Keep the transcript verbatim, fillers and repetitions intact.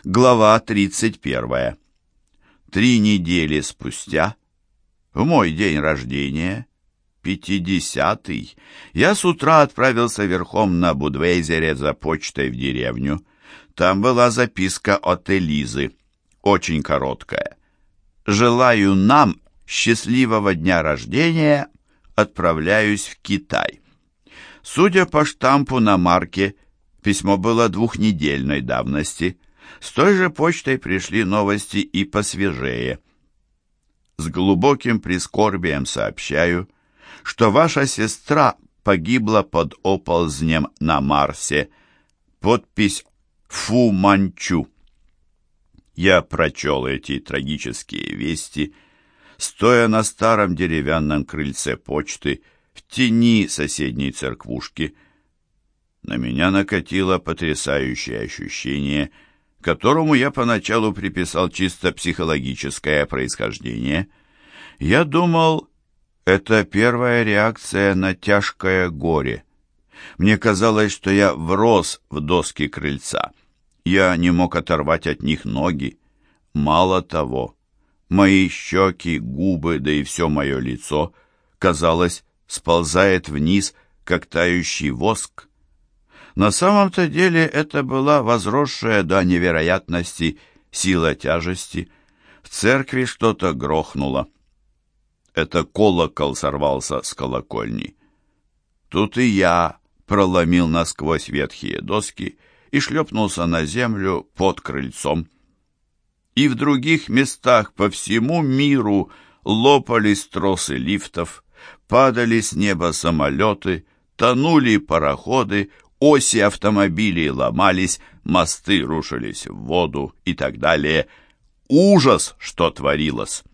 Глава тридцать первая. Три недели спустя, в мой день рождения, пятидесятый, я с утра отправился верхом на Будвейзере за почтой в деревню. Там была записка от Элизы, очень короткая. «Желаю нам счастливого дня рождения, отправляюсь в Китай». Судя по штампу на марке, письмо было двухнедельной давности. С той же почтой пришли новости и посвежее. С глубоким прискорбием сообщаю, что ваша сестра погибла под оползнем на Марсе. Подпись «Фу Манчу». Я прочел эти трагические вести, стоя на старом деревянном крыльце почты в тени соседней церквушки. На меня накатило потрясающее ощущение, которому я поначалу приписал чисто психологическое происхождение. Я думал, это первая реакция на тяжкое горе. Мне казалось, что я врос в доски крыльца. Я не мог оторвать от них ноги. Мало того, мои щеки, губы, да и все мое лицо, казалось, сползает вниз, как тающий воск. На самом-то деле это была возросшая до невероятности сила тяжести. В церкви что-то грохнуло. Это колокол сорвался с колокольни. Тут и я проломил насквозь ветхие доски и шлепнулся на землю под крыльцом. И в других местах по всему миру лопались тросы лифтов, падали с неба самолеты, тонули пароходы, оси автомобилей ломались, мосты рушились в воду и так далее. Ужас, что творилось!